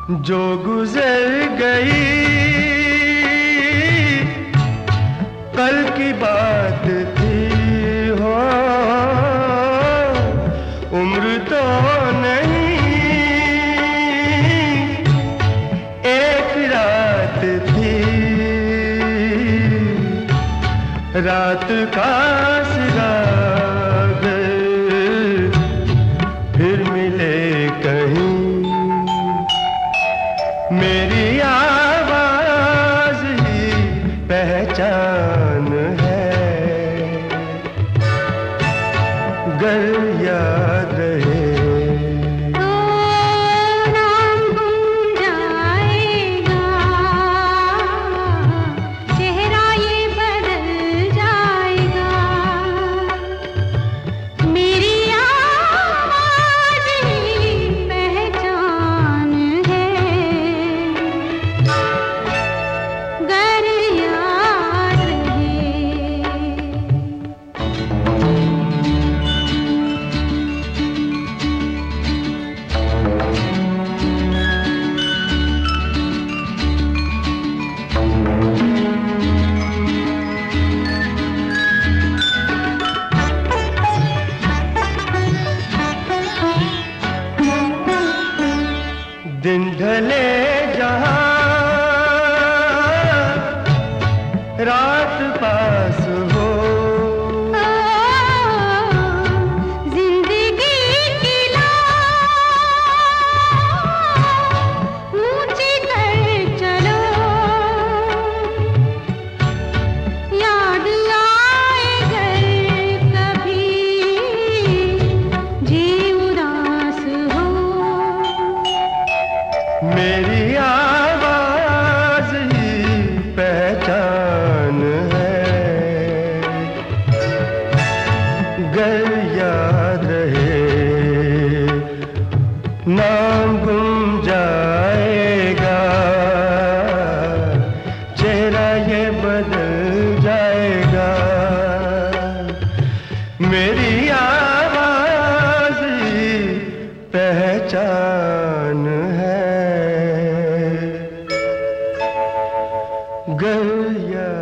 जो गुजर गई कल की बात थी हो, उम्र तो नहीं एक रात थी, रात का सिरा फिर मिले कहीं। मेरी आवाज ही पहचान है, गर याद रहे तो नाम गुम जाएगा, चेहरा ये बदल जाएगा। मेरी आवाज ही पहचान है, गर याद रहे। दिन ढले जहां रात पास हो, जिंदगी की लाज ऊंची कर चलो, याद आए घर कभी जी उदास हो। मेरी आवाज ही पहचान है, गर याद रहे नाम गुम जाएगा, चेहरा ये बदल जाएगा। मेरी आवाज ही पहचान है, गर याद